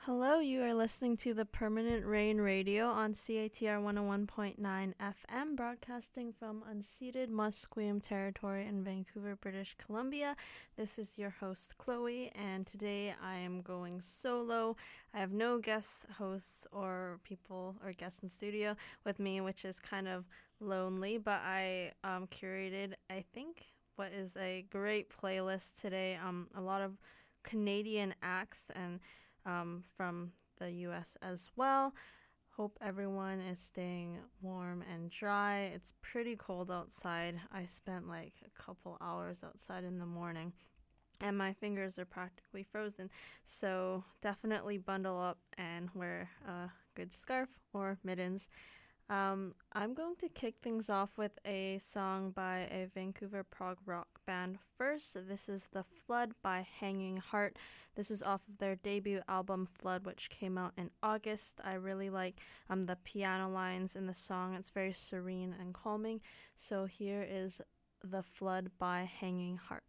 Hello, you are listening to the Permanent Rain Radio on CATR 101.9 FM, broadcasting from unceded Musqueam territory in Vancouver, British Columbia. This is your host, Chloe, and today I am going solo. I have no guest hosts or people or guests in studio with me, which is kind of lonely, but I curated, I think, what is a great playlist today. A lot of Canadian acts and from the U.S. as well. Hope everyone is staying warm and dry. It's pretty cold outside. I spent like a couple hours outside in the morning and my fingers are practically frozen. So definitely bundle up and wear a good scarf or mittens. I'm going to kick things off with a song by a Vancouver prog rock band first. This is The Flood by Hanging Heart. This is off of their debut album Flood, which came out in August. I really like the piano lines in the song. It's very serene and calming. So here is The Flood by Hanging Heart.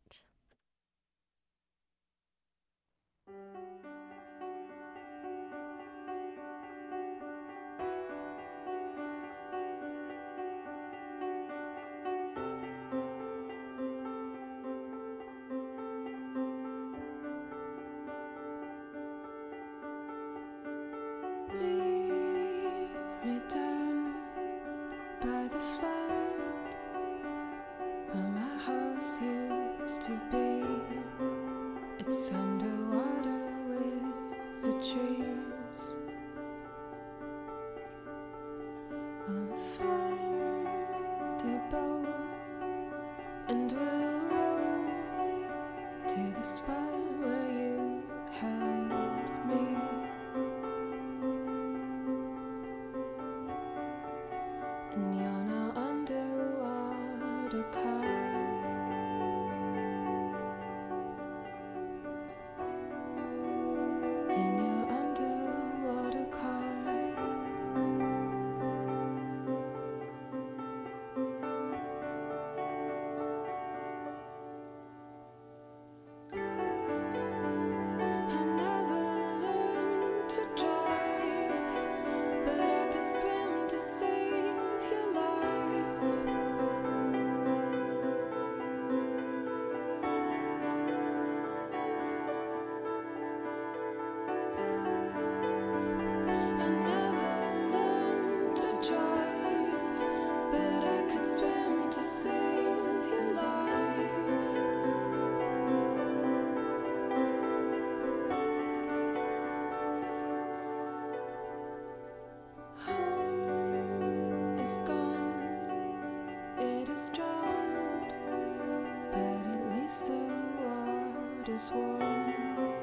Me down by the flood where my house used to be. It's underwater with the trees. We'll find a boat and we'll row to the spot where you held me. And you're now underwater car. In your underwater car. I never learned to drive, but I could swim to save your life. I never learned to drive, but I could swim to save your life. Home is gone, it is drowned, but at least the water's warm.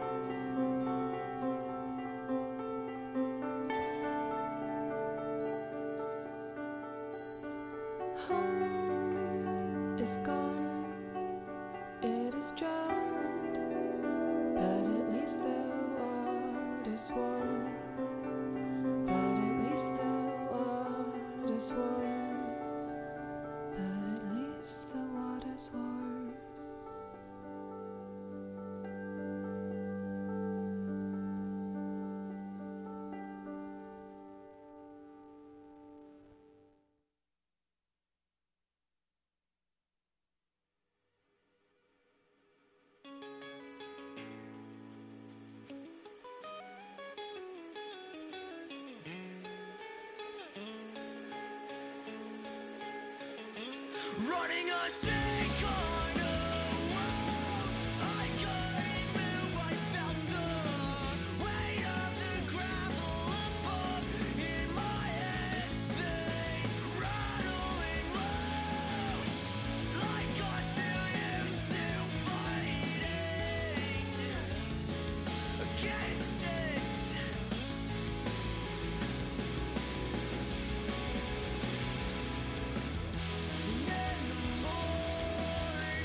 Home is gone, it is drowned, but at least the water's warm. But at least the water's warm. But at least the water's warm. Running a sink on a wall, I couldn't move. I felt the weight of the gravel above in my headspace, rattling loose like got too used to fighting against it. And in the morning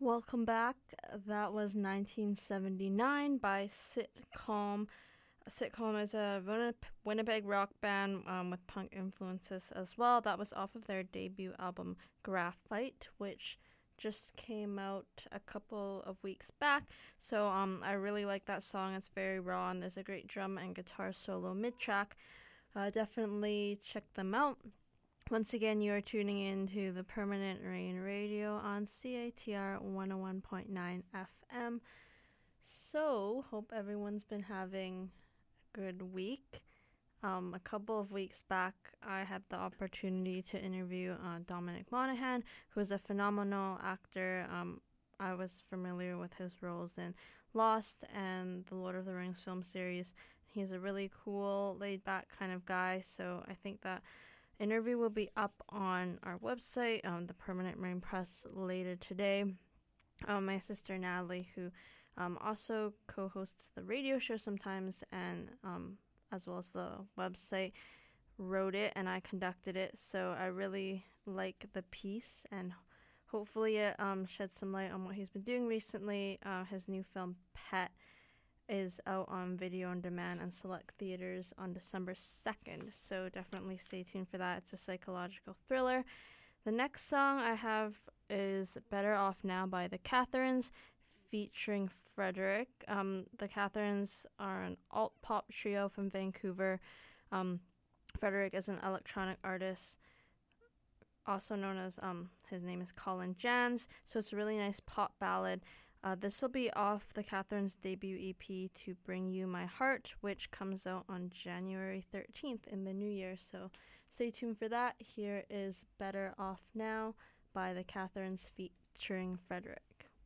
Welcome back. That was 1979 by Sitcom. Sitcom is a Winnipeg rock band with punk influences as well. That was off of their debut album Graphite, which just came out a couple of weeks back. So I really like that song. It's very raw and there's a great drum and guitar solo mid-track. Definitely check them out. Once again, you are tuning in to the Permanent Rain Radio on CITR 101.9 FM. So, hope everyone's been having a good week. A couple of weeks back, I had the opportunity to interview Dominic Monaghan, who is a phenomenal actor. I was familiar with his roles in Lost and the Lord of the Rings film series. He's a really cool, laid-back kind of guy, so I think that interview will be up on our website, the Permanent Rain Press, later today. My sister Natalie, who also co-hosts the radio show sometimes, and as well as the website, wrote it and I conducted it. So I really like the piece, and hopefully it sheds some light on what he's been doing recently. His new film Pet is out on video on demand and select theaters on December 2nd, so definitely stay tuned for that. It's a psychological thriller. The next song I have is Better Off Now by the Catherines, featuring Frederick. The Catherines are an alt-pop trio from Vancouver. Frederick is an electronic artist, also known as, his name is Colin Jans, so it's a really nice pop ballad. This will be off the Catherines' debut EP, To Bring You My Heart, which comes out on January 13th in the new year. So stay tuned for that. Here is Better Off Now by the Catherines featuring Frederick.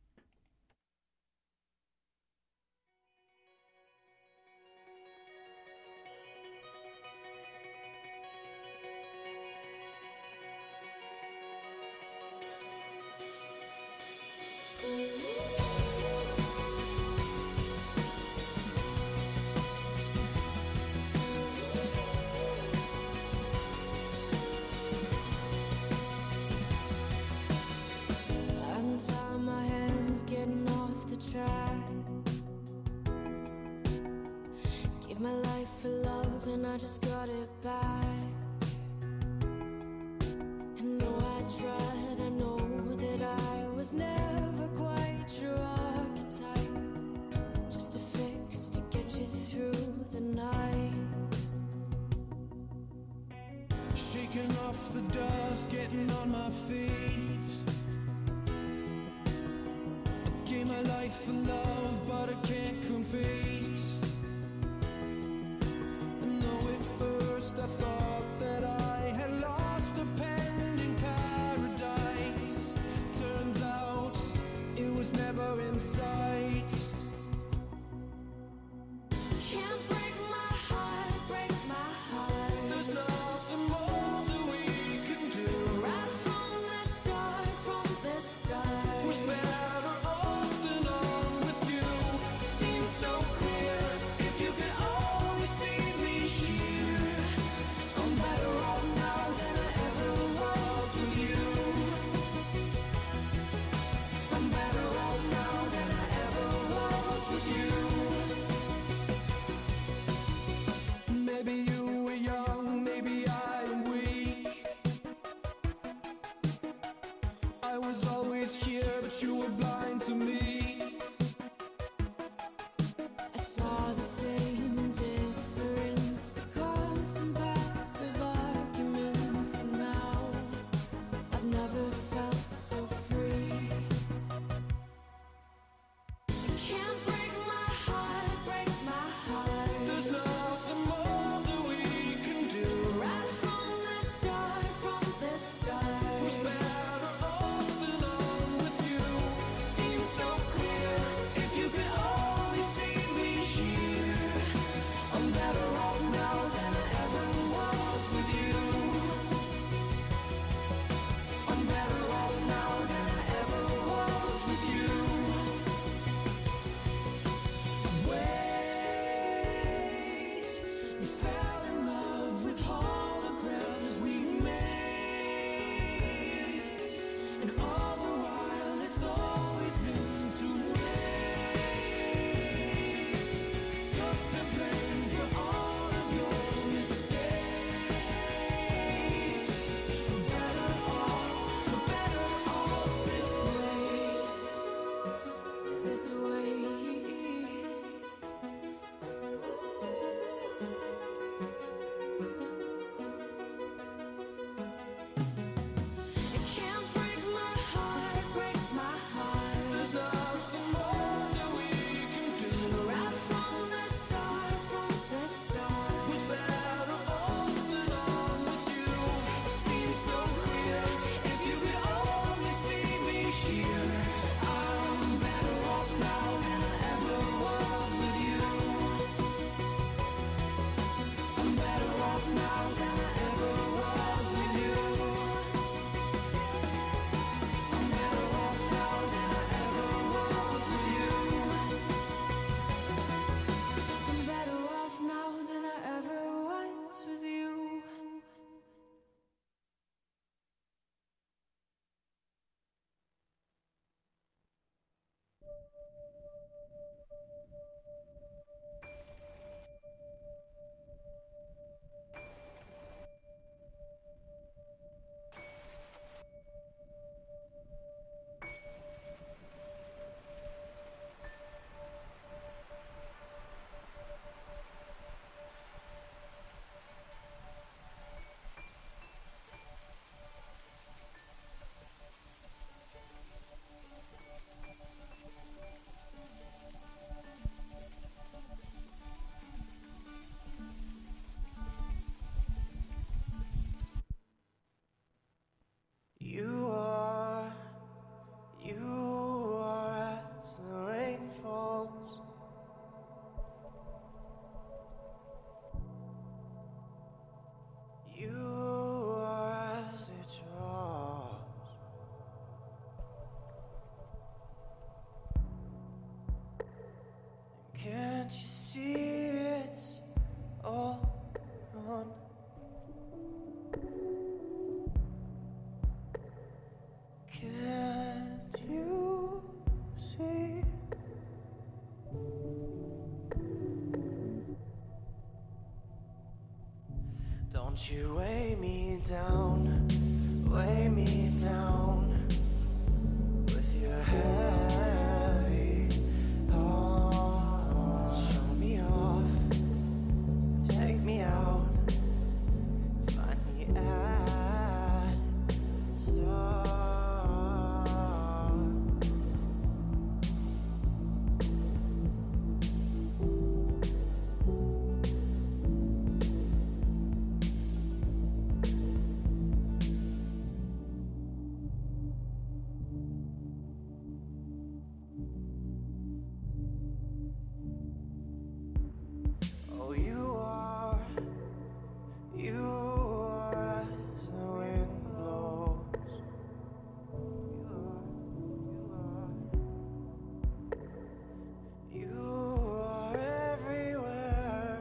Untie my hands, getting off the track. Give my life for love and I just got it back. And though I tried, I know that I was never quite your archetype. Just a fix to get you through the night. Shaking off the dust, getting on my feet. Gave my life for love, but I can't compete. And though at first I thought that I had lost a pending paradise, turns out it was never in sight. Can't break my heart, break my heart. There's nothing more that we can do. Right from the start, Who's better off than I'm with you? seems so clear. If you could only see me here, I'm better off now than I ever was with you. I'm better off now than I ever was with you. Maybe you were young, maybe I am weak. I was always here, but you were blind to me. I saw the same difference, the constant passive arguments, and now I've never felt so free. Can't break my heart, break my heart. There's nothing more that we can do. Right from the start, Who's better off than I'm with you? seems so clear. Don't you weigh me down with your heavy heart. Show me off, take me out, find me at start. Oh, you are as the wind blows. You are everywhere.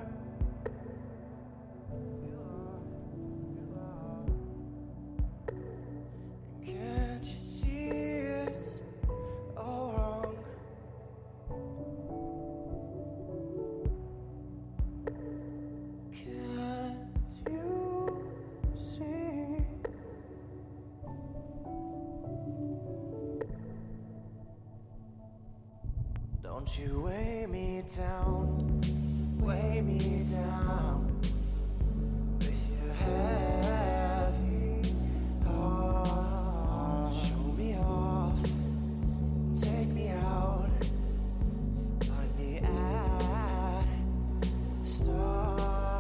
Can't you see it's all wrong? Can't you see? Don't you weigh me down with your heavy heart. Show me off, take me out, find me at start.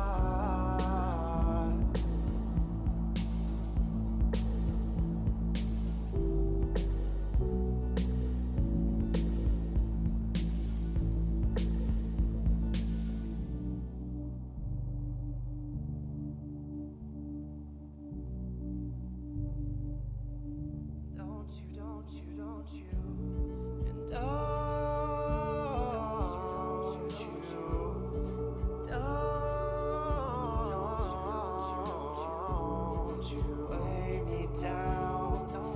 Don't you, and don't you weigh me down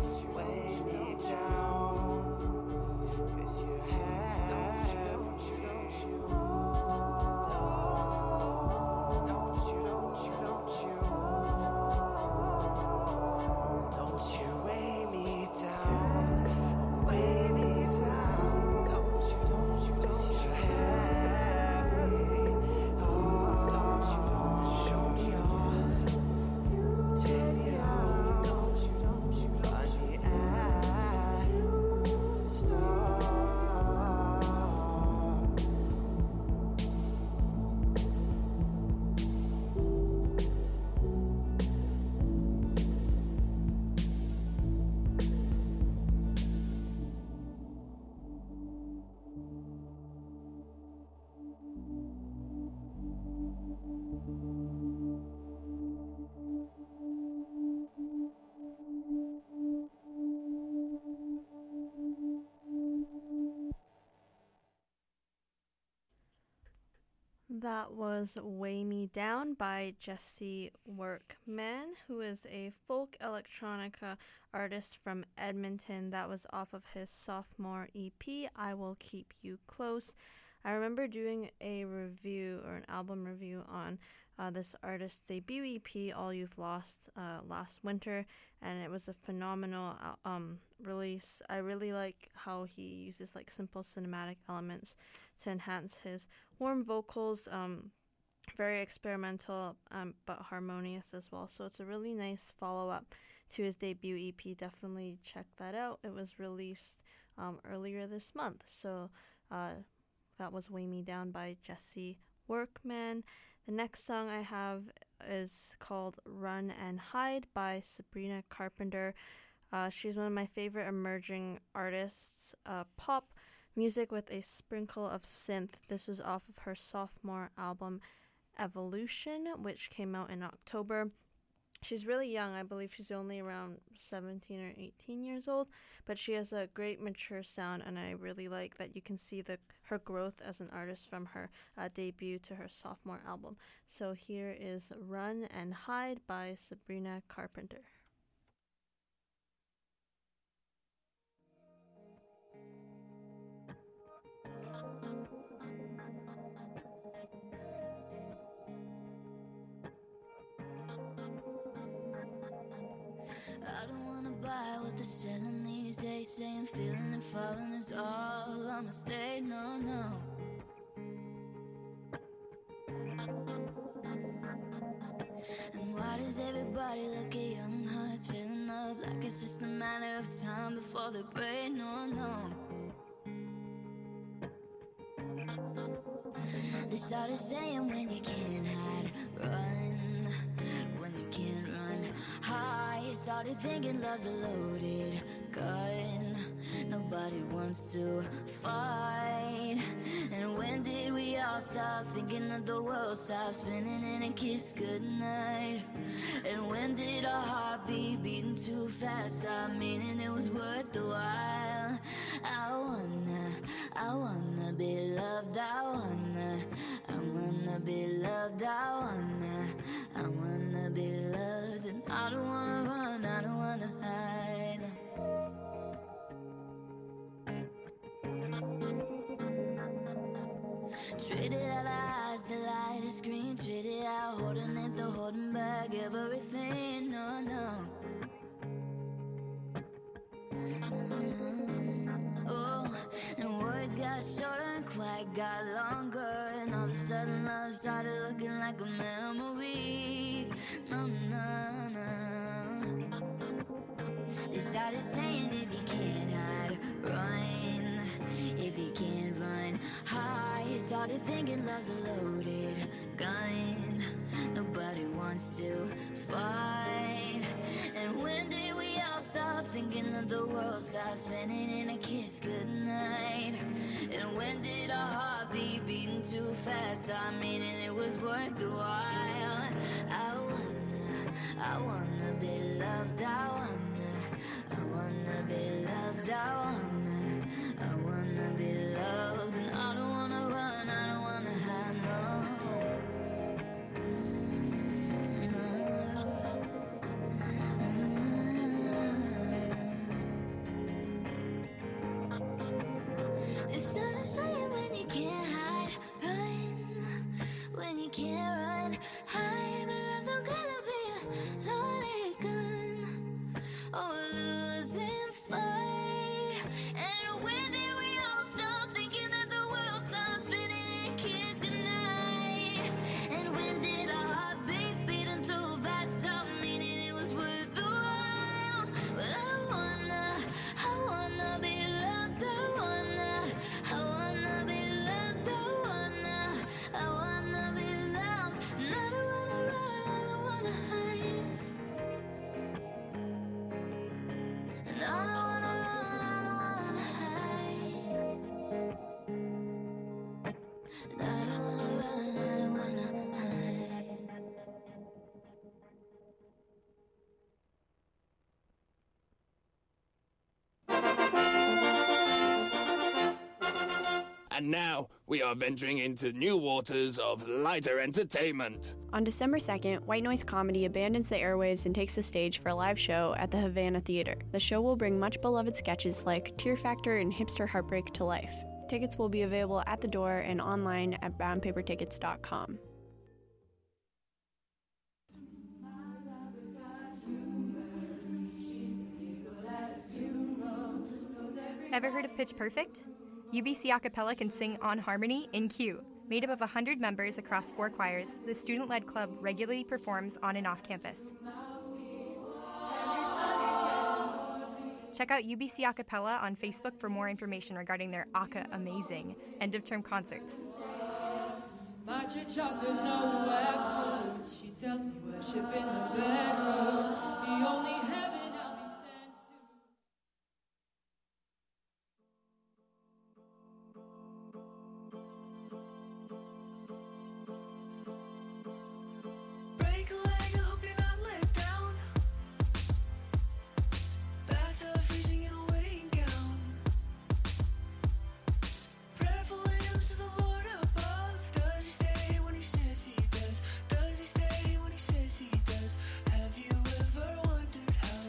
with your heavy don't you weigh me down. That was Weigh Me Down by Jesse Workman, who is a folk electronica artist from Edmonton. That was off of his sophomore EP, I Will Keep You Close. I remember doing a review or an album review on this artist's debut EP, All You've Lost, last winter, and it was a phenomenal release. I really like how he uses like simple cinematic elements to enhance his warm vocals, very experimental but harmonious as well. So it's a really nice follow-up to his debut EP. Definitely check that out. It was released earlier this month. So that was Weigh Me Down by Jesse Workman. The next song I have is called Run and Hide by Sabrina Carpenter. She's one of my favorite emerging artists, pop music with a sprinkle of synth. This was off of her sophomore album Evolution, which came out in October. She's really young. I believe she's only around 17 or 18 years old, but she has a great mature sound, and I really like that you can see her growth as an artist from her debut to her sophomore album. So here is Run and Hide by Sabrina Carpenter. I don't wanna buy what they're selling these days, saying feeling and falling is all a mistake. No, no. And why does everybody look at young hearts filling up like it's just a matter of time before they break? No, no. They started saying when you can't hide, run. When you can't run, hide. Started thinking love's a loaded gun. Nobody wants to fight. And when did we all stop thinking that the world stopped spinning and a kiss goodnight? And when did our heart be beating too fast, stop meaning it was worth the while? I wanna be loved, I wanna be loved, I wanna be loved. And I don't wanna run, I don't wanna hide. Traded out our eyes to light a screen, traded out holding hands to holding back everything. No, no. Oh, and words got shorter and quiet got longer, and all of a sudden love started looking like a memory. No, no, no. They started saying if you can't hide, run. If you can't run, hide. Started thinking love's a loaded gun. Nobody wants to fight. And when did we all stop thinking that the world stopped spinning in a kiss goodnight? And when did our heart be beating too fast, I mean, and it was worth the while? I wanna be loved, I wanna be loved, I wanna be loved. And I don't wanna run, I don't wanna hide, no. They started saying when you can't hide, run. When you can't run, hide. But love don't gotta be a loaded gun or a losing fight. And when did we all stop thinking that the world stopped spinning and kiss goodnight? And when did our heartbeat beating too fast, stop meaning it was worth the while? But I wanna be loved, I wanna be loved, I wanna be loved. And I don't wanna run, I don't wanna hide. And I don't wanna run, I don't wanna hide. And I don't wanna run, I don't wanna hide. And now, we are venturing into new waters of lighter entertainment. On December 2nd, White Noise Comedy abandons the airwaves and takes the stage for a live show at the Havana Theater. The show will bring much beloved sketches like Tear Factor and Hipster Heartbreak to life. Tickets will be available at the door and online at boundpapertickets.com. Ever heard of Pitch Perfect? UBC Acapella can sing on harmony in Q. Made up of 100 members across 4 choirs, the student-led club regularly performs on and off campus. Check out UBC Acapella on Facebook for more information regarding their Aca Amazing end-of-term concerts. My church offers no absolutes. She tells me worship in the bedroom. The only heaven I'll be sent to. Break a leg, I hope you're not let down. Bathtub freezing in a wedding gown. Prayerful hymns to the Lord above. Does he stay when he says he does? Does he stay when he says he does? Have you ever wondered how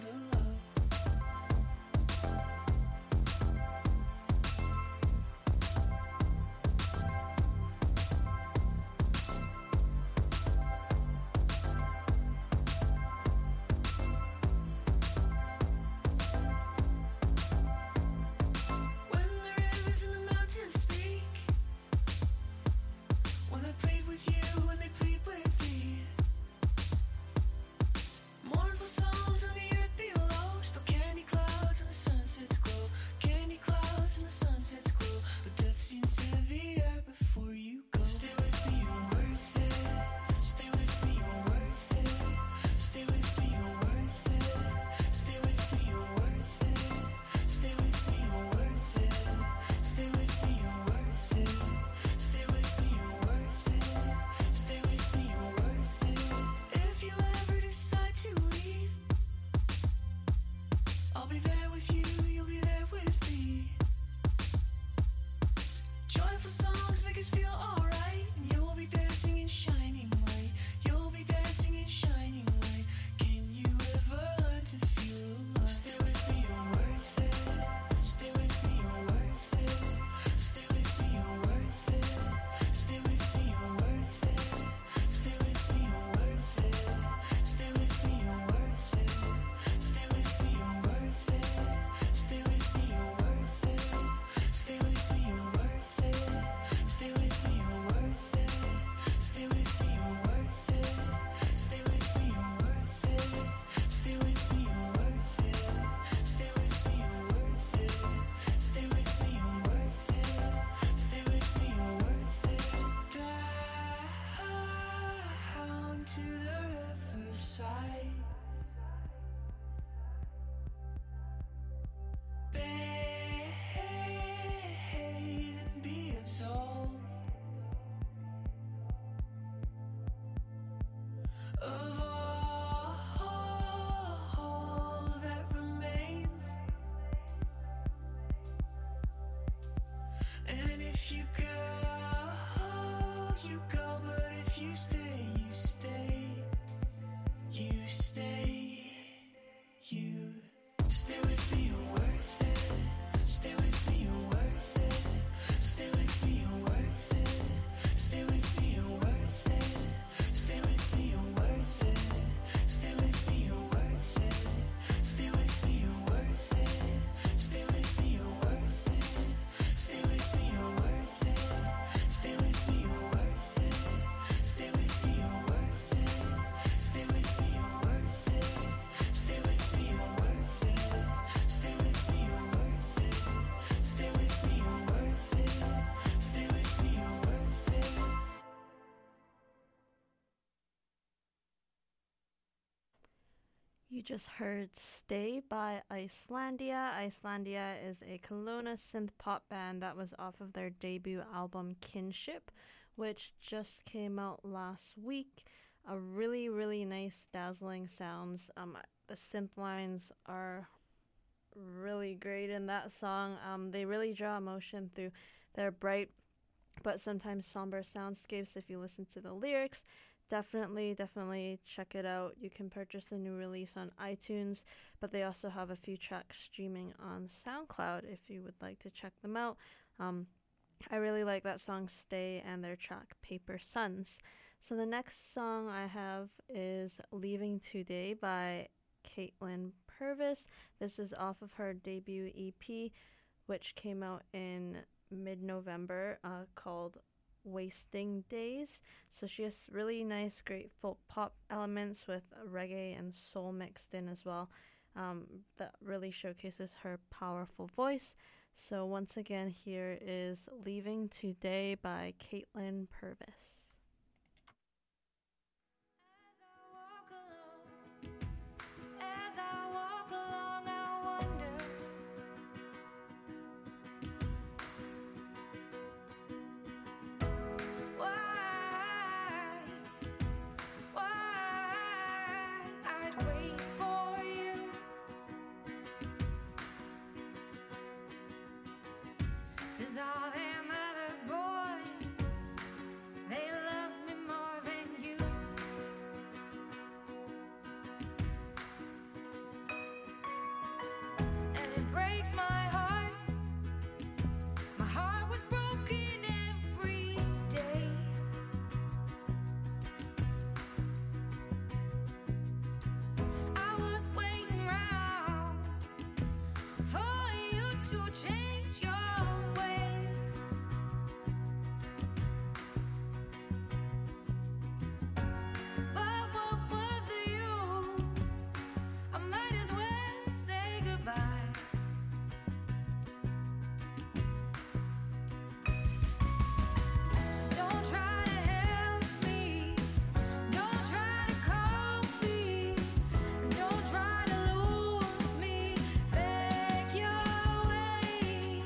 And if you go, but if you stay, you stay. You stay. You stay with me, you're worth it. Stay with me, you're worth it. Stay with me, you're worth it. Stay with me, you're worth it. Stay with me, you're worth it. Stay with me, you're worth it. Stay with me, you're worth it. Stay with me, you're worth it. Stay with me, you're worth it. Stay with me, you're worth it. Stay with me, you're worth it. Stay with me, you're worth it. Stay with me, you're worth it. Stay with me, you're worth it. Stay with me, you're worth it. Stay with me, you're worth it. You just heard Stay by Icelandia. Icelandia is a Kelowna synth pop band that was off of their debut album Kinship, which just came out last week. A really, really nice, dazzling sounds. The synth lines are really great in that song. They really draw emotion through their bright but sometimes somber soundscapes. If you listen to the lyrics, definitely check it out. You can purchase the new release on iTunes, but they also have a few tracks streaming on SoundCloud if you would like to check them out. I really like that song Stay and their track Paper Suns. So the next song I have is Leaving Today by Caitlin Purvis. This is off of her debut EP, which came out in mid-November, called Wasting Days. So she has really nice, great folk pop elements with reggae and soul mixed in as well. That really showcases her powerful voice. So once again, here is Leaving Today by Caitlin Purvis. As I walk along, I wonder why I'd wait for you. 'Cause all them other boys, they love me more than you. And it breaks my heart. My heart was broken every day. I was waiting round for you to change your ways. But what was the use? I might as well say goodbye. So don't try to help me. Don't try to call me. Don't try to lure me back your way.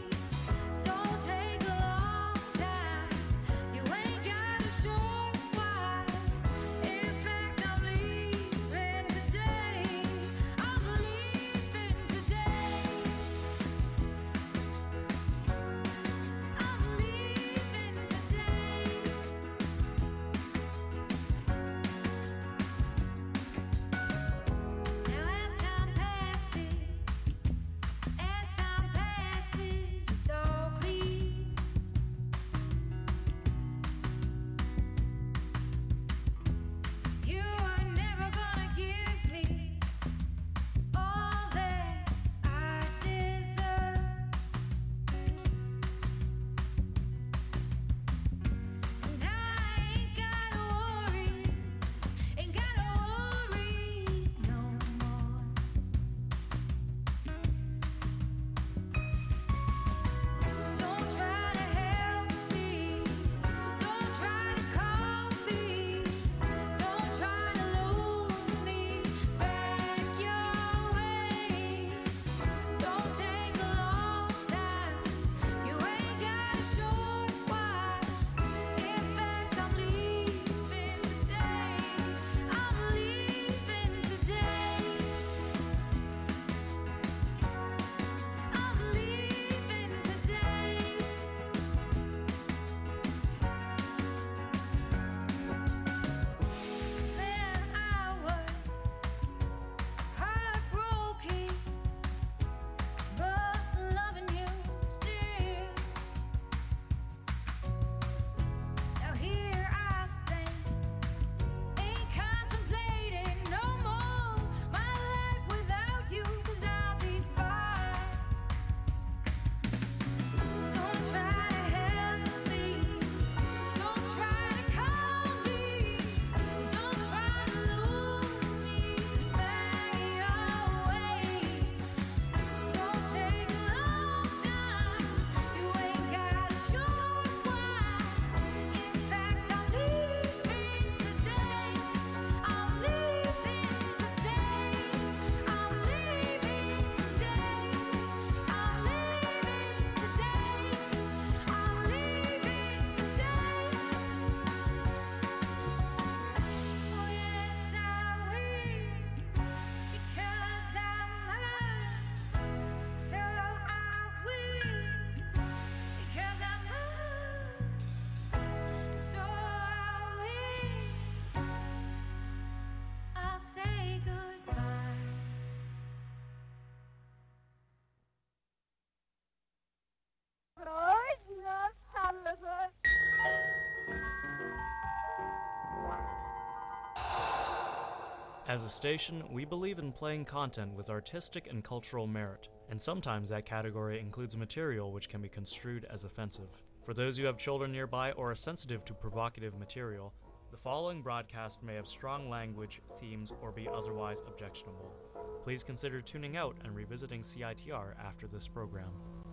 As a station, we believe in playing content with artistic and cultural merit, and sometimes that category includes material which can be construed as offensive. For those who have children nearby or are sensitive to provocative material, the following broadcast may have strong language, themes, or be otherwise objectionable. Please consider tuning out and revisiting CITR after this program.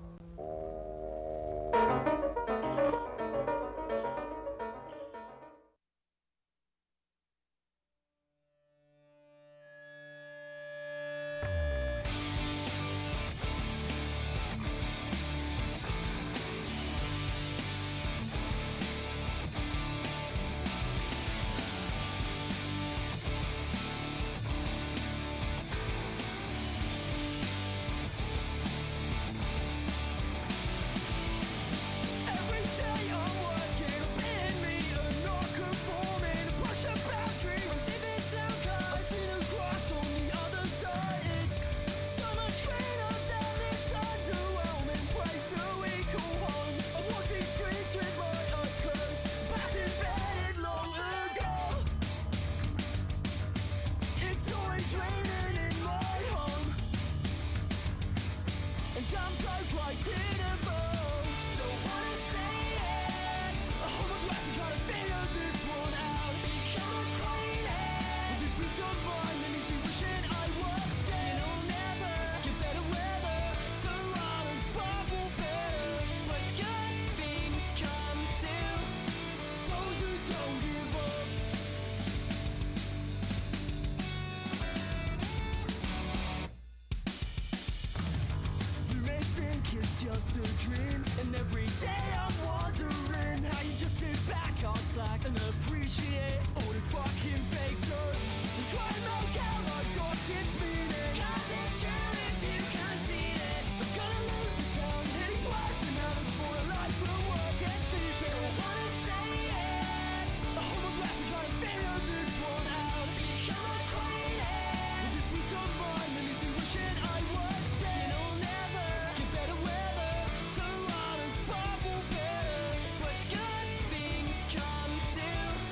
Just a dream, and every day I'm wondering how you just sit back on slack and appreciate all this fucking fake dirt. And try to make out like yours gets meaning. Cause it's true if you can't see it. I'm gonna lose the sound, and these words and others for a life will work and sleep. Don't wanna say it. I hold my breath and try to figure this one out. Become a queen with this peace of mind and easy wishing I was dead. And I'll never get better weather. So honest, powerful, better. But good things come to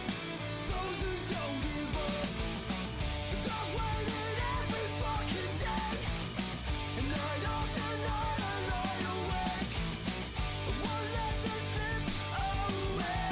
those who don't give up. And I've waited every fucking day, and night after night I lie awake. I won't let this slip away.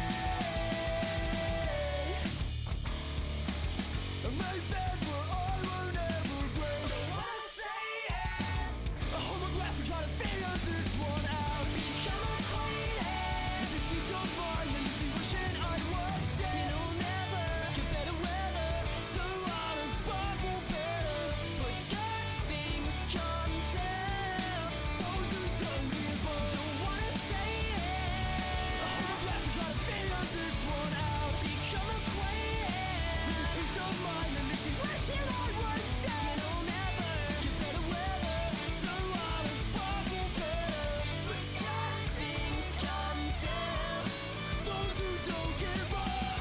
I made bed but I will never break. Don't wanna say it. I hold my breath and try to figure this one out. Become a queen with this peace of mind and this wishing I was dead. And I'll never get better weather. So honest, powerful, better. But good things come to those who don't give up. Don't wanna say it. I hold my breath and try to figure this one out. Become a queen with this peace of mind and this wishing I was dead. And I'll never get better weather. So honest, powerful, better. But good things come to those who don't give up.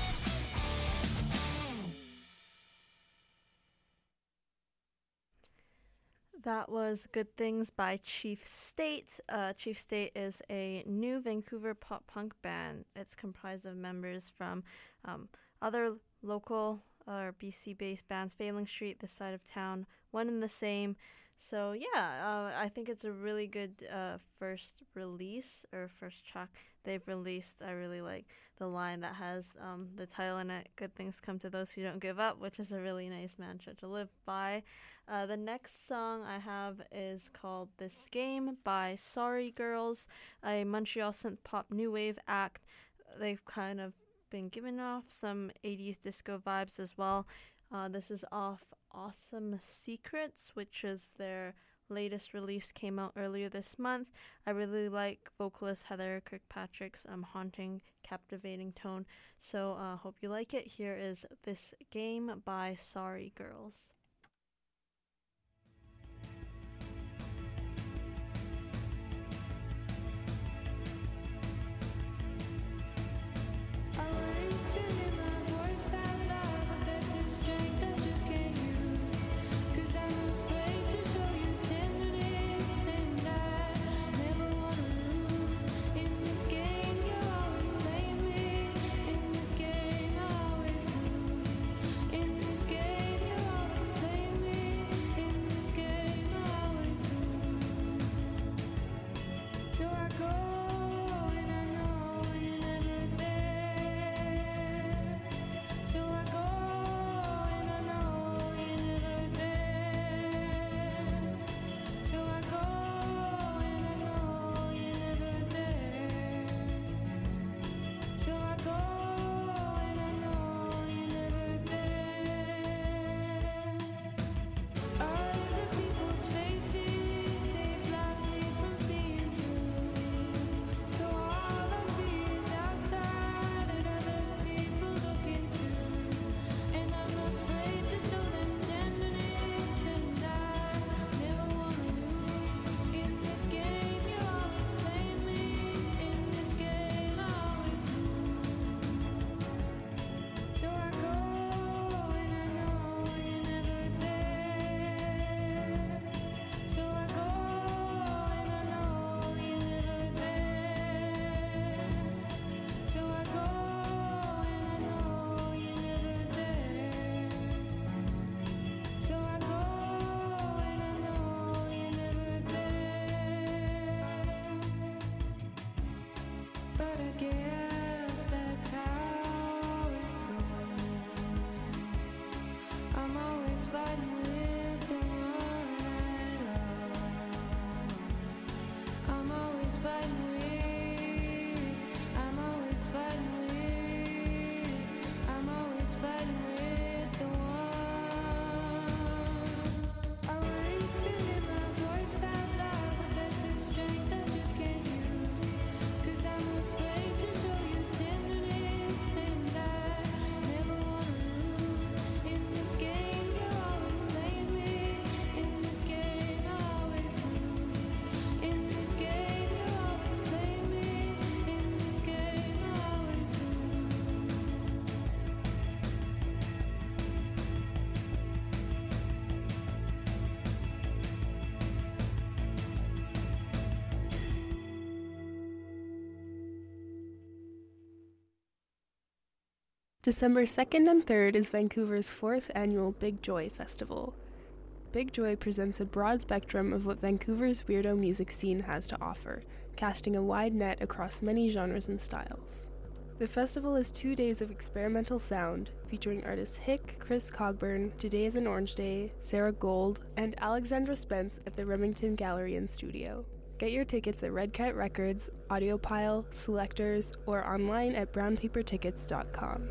That was Good Things by Chief State. Chief State is a new Vancouver pop punk band. It's comprised of members from other local or BC-based bands, Failing Street, This Side of Town, One and the Same. So yeah, I think it's a really good first release or first track they've released. I really like the line that has the title in it, Good Things Come to Those Who Don't Give Up, which is a really nice mantra to live by. The next song I have is called This Game by Sorry Girls, a Montreal synth pop new wave act. They've kind of been giving off some 80s disco vibes as well. This is off Awesome Secrets, which is their latest release, came out earlier this month. I really like vocalist Heather Kirkpatrick's haunting, captivating tone. So hope you like it. Here is This Game by Sorry Girls. I wait to hear my voice out loud, but that's a strength I just can't use. 'Cause I'm afraid to show you tenderness, and I never wanna lose. In this game, you're always playing me. In this game, I always lose. In this game, I go and I know you're never there. So I go and I know you're never there. So I go and I know you're never there. So I go and I know you're never there. Other people's faces, they block me from seeing through. So all I see is outside and other people looking too. And I'm afraid to show them tenderness, and I never wanna lose. In this game, you always play me. In this game, I always lose. So I go and I know you're never there. So I go and I know you're never there. So I go and I know you're never there. So I go and I know you're never there. But I guess that's how it goes. I'm always fighting with the one I love. I'm always fighting with, I'm always fighting with, I'm always fighting with the one. I wait to hear my voice out loud, but that's a strength I just can't use. 'Cause I'm afraid to show you tenderness, and I never wanna lose. In this game, you always play me. In this game, I always lose. In this game, you always play me. In this game, I always lose. December 2nd and 3rd is Vancouver's 4th annual Big Joy Festival. Big Joy presents a broad spectrum of what Vancouver's weirdo music scene has to offer, casting a wide net across many genres and styles. The festival is 2 days of experimental sound, featuring artists Hick, Chris Cogburn, Today is an Orange Day, Sarah Gold, and Alexandra Spence at the Remington Gallery and Studio. Get your tickets at Red Cat Records, Audiopile, Selectors, or online at brownpapertickets.com.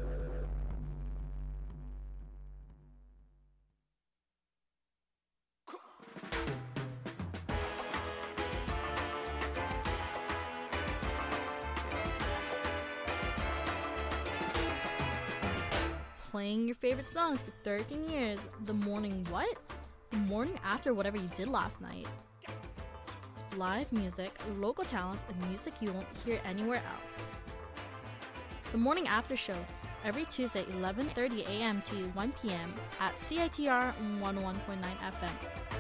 Playing your favorite songs for 13 years. The morning what? The morning after whatever you did last night. Live music, local talents, and music you won't hear anywhere else. The Morning After Show, every Tuesday 11:30 a.m. to 1 p.m. at CITR 101.9 FM.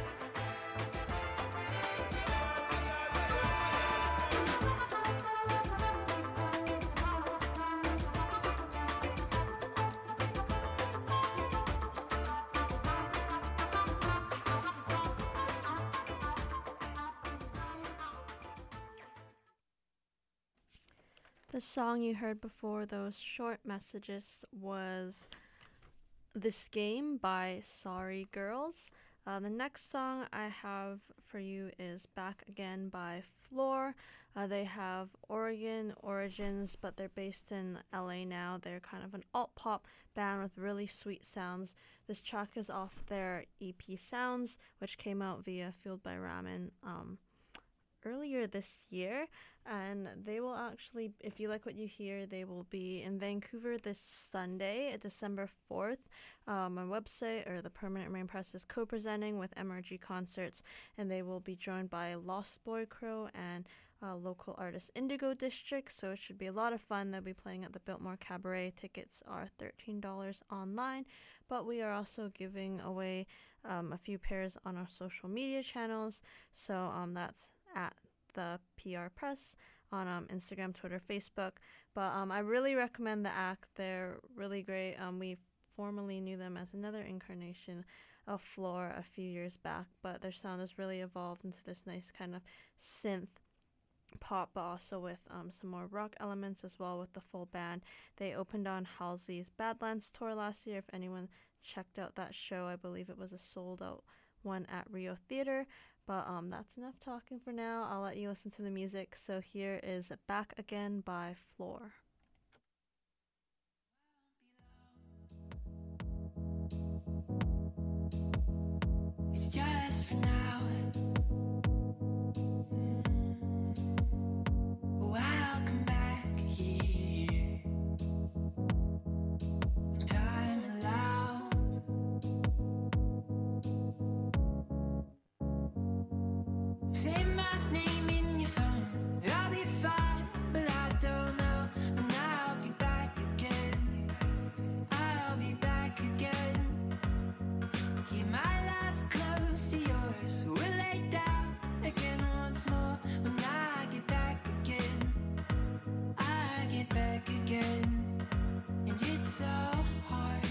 The song you heard before those short messages was This Game by Sorry Girls. The next song I have for you is Back Again by Floor. They have Oregon origins, but they're based in LA now. They're kind of an alt-pop band with really sweet sounds. This track is off their EP Sounds, which came out via Fueled by Ramen earlier this year. And they will actually, if you like what you hear, they will be in Vancouver this Sunday, December 4th. My website, or the Permanent Rain Press, is co-presenting with MRG Concerts, and they will be joined by Lost Boy Crow and local artist Indigo District, so it should be a lot of fun. They'll be playing at the Biltmore Cabaret. Tickets are $13 online, but we are also giving away a few pairs on our social media channels, so that's at the PR Press on Instagram, Twitter, Facebook. But I really recommend the act. They're really great. We formerly knew them as another incarnation of Floor a few years back, but their sound has really evolved into this nice kind of synth pop, but also with some more rock elements as well with the full band. They opened on Halsey's Badlands tour last year. If anyone checked out that show, I believe it was a sold out one at Rio Theater. But that's enough talking for now. I'll let you listen to the music. So here is Back Again by Floor. It's just for now. Oh, I'll come back here. Time allows. Say my name in your phone. I'll be fine, but I don't know. And I'll be back again. I'll be back again. Keep my love close to yours. We'll lay down again once more. When I get back again, I get back again. And it's so hard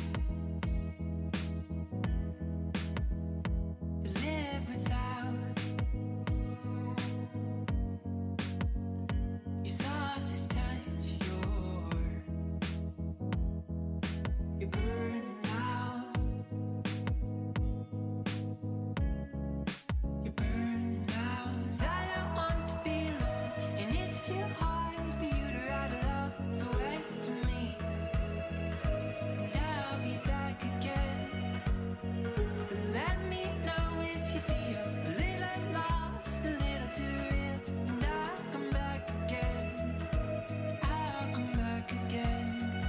to live without your softest touch. You're burning out. You're burning out. I don't want to be alone, and it's too hard for you to ride alone. So wait for me, and I'll be back again. Let me know if you feel a little lost, a little too real, and I'll come back again. I'll come back again.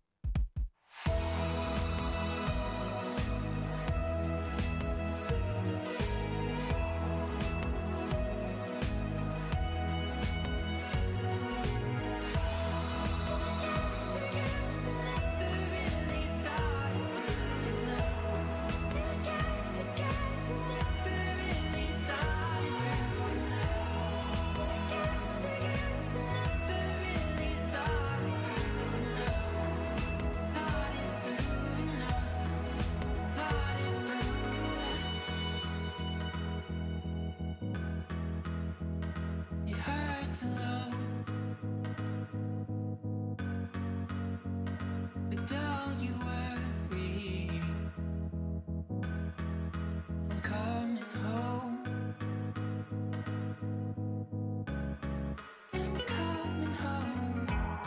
It hurts alone, but don't you worry. I'm coming home. I'm coming home.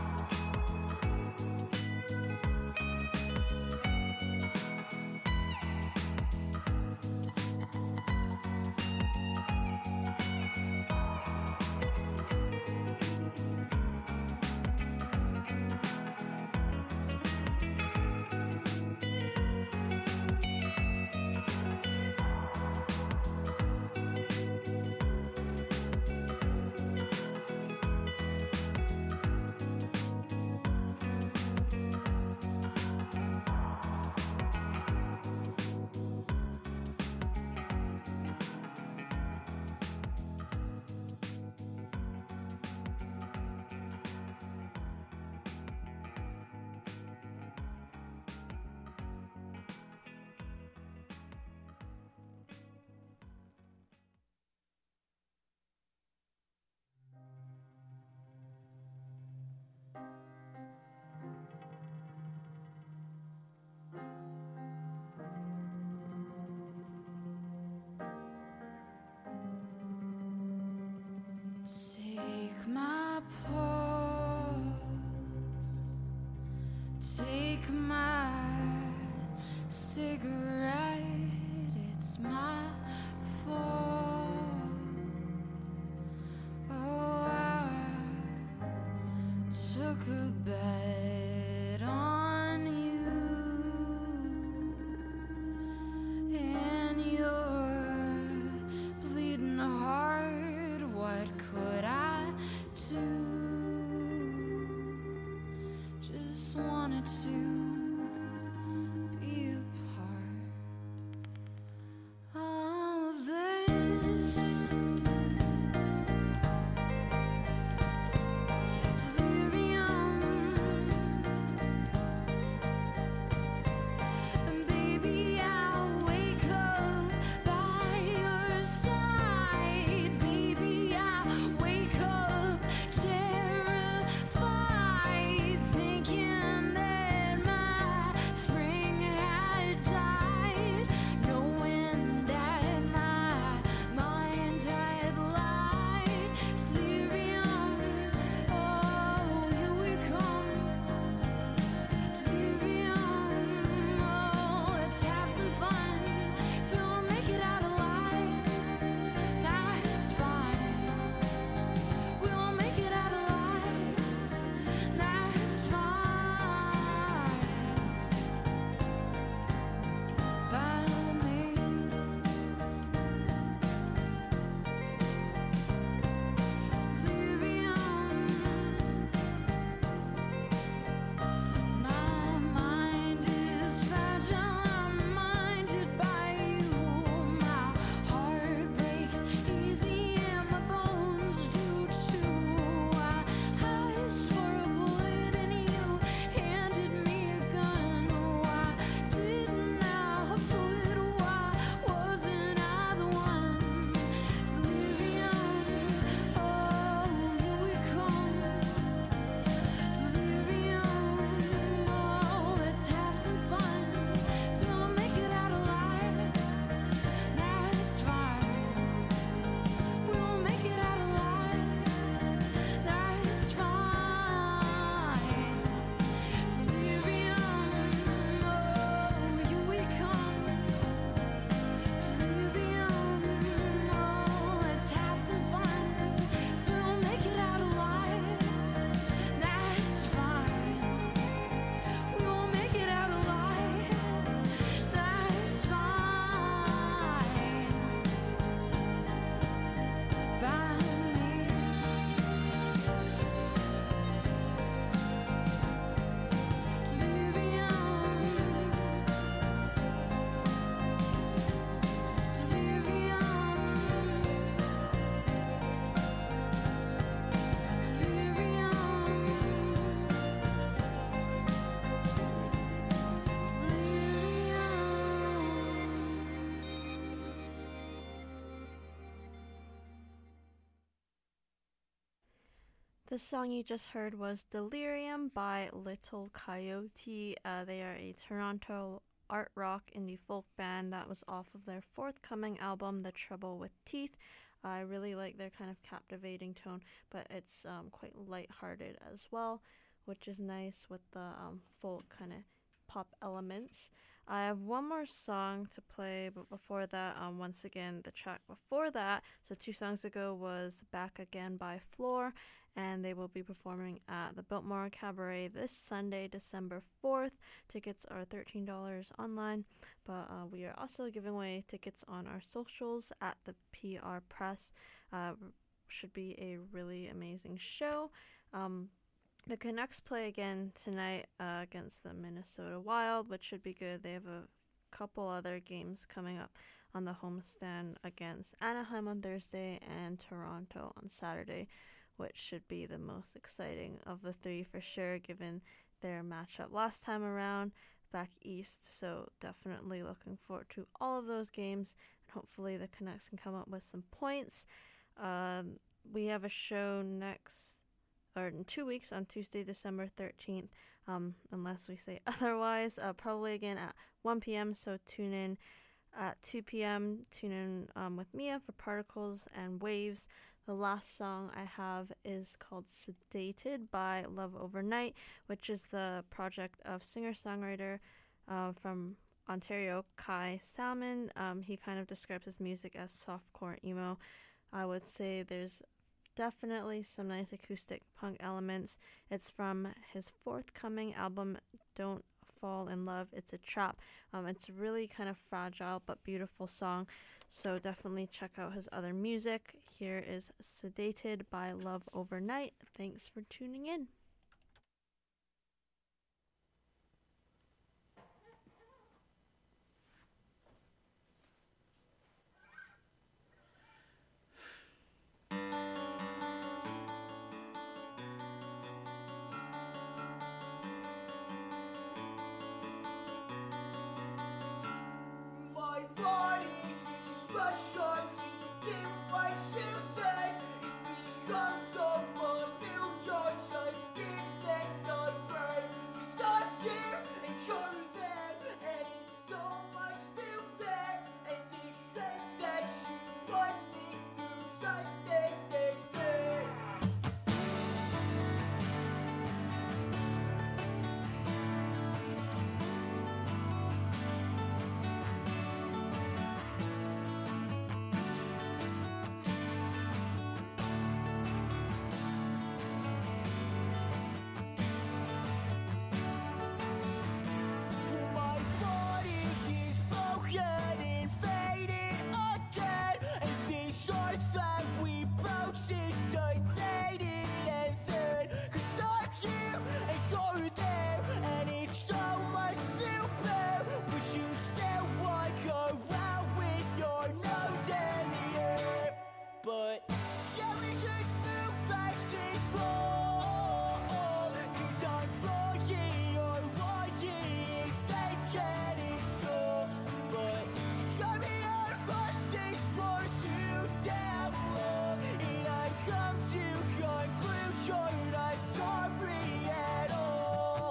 Take my pulse, take my cigarette, it's my fault. Oh, I took a bet on you and your bleeding heart. What could I do? Just wanted to be a part of this. Delirium. And baby, I'll wake up by your side. Baby, I'll wake up The song you just heard was Delirium by Little Coyote. They are a Toronto art rock indie folk band that was off of their forthcoming album, The Trouble with Teeth. I really like their kind of captivating tone, but it's quite lighthearted as well, which is nice with the folk kind of pop elements. I have one more song to play, but before that, once again, the track before that, so 2 songs ago, was Back Again by Floor, and they will be performing at the Biltmore Cabaret this Sunday, December 4th. Tickets are $13 online, but we are also giving away tickets on our socials at the PR Press. Should be a really amazing show. The Canucks play again tonight against the Minnesota Wild, which should be good. They have a couple other games coming up on the homestand against Anaheim on Thursday and Toronto on Saturday, which should be the most exciting of the 3 for sure, given their matchup last time around back east. So definitely looking forward to all of those games, and hopefully the Canucks can come up with some points. We have a show in 2 weeks on Tuesday, December 13th, unless we say otherwise, probably again at 1 p.m. So tune in at 2 p.m. Tune in with Mia for Particles and Waves. The last song I have is called Sedated by Love Overnight, which is the project of singer-songwriter from Ontario, Kai Salmon. He kind of describes his music as softcore emo. I would say there's definitely some nice acoustic punk elements. It's from his forthcoming album, Don't Fall in Love. It's a trap. It's a really kind of fragile but beautiful song, so definitely check out his other music. Here is Sedated by Love Overnight. Thanks for tuning in. My body is rushed on to give my children. It's become so familiar, just give this a break. 'Cause I'm here and you're there, and it's so much to bear. And they say that you want me through just this and this. My body is broken and faded again, and these are that we both hesitated and then 'cause I'm here and you're there, and it's so much to bear, but you still walk around with your nose in the air. But yeah, we just move past this wall, 'cause I'm trying or lying, it's taking its toll. But you me out across this war to tell, and I come to conclusion I'm sorry at all.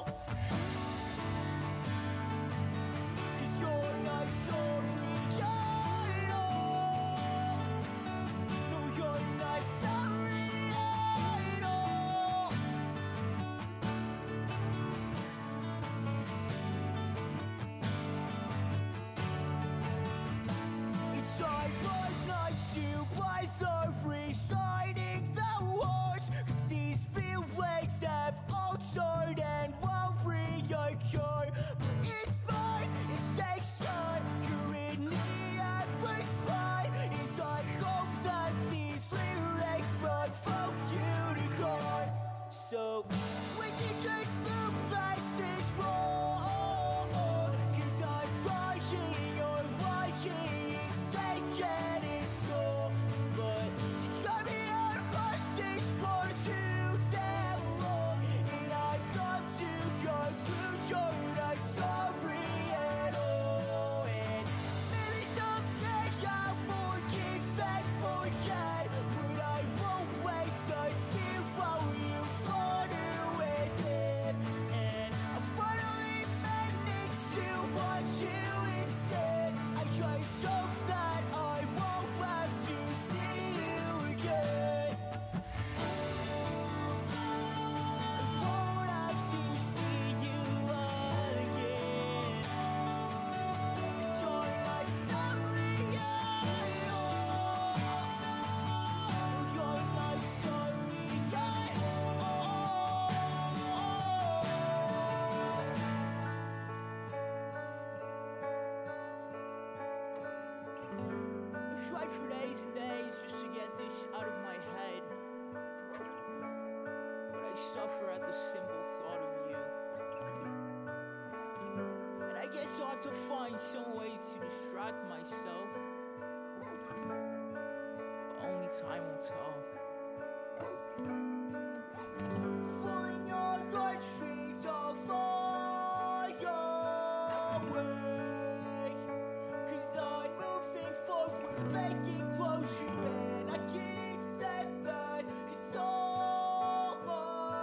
'Cause you're not sorry at all. No, you're not sorry at all. It's hard nights to by the reciting the words, 'cause these feelings have altered and won't reoccur. But it's fine, it takes time, you're in need of respite, and I hope that these lyrics provoke you to cry. So we can just move past this wall, 'cause I'm trying or lying, it's taking its toll. But she got me out across this war to tell, and I come to conclusion tried for days and days just to get this out of my head, but I suffer at the simple thought of you. And I guess I'll have to find some way to distract myself, but only time will tell. Falling your heartstrings all far away, 'cause I'm moving forward, faking closer, and I can't accept that it's all I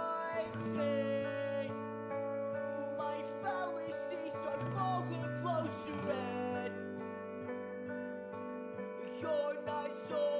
take. But my fallacies are falling closer, and you're not so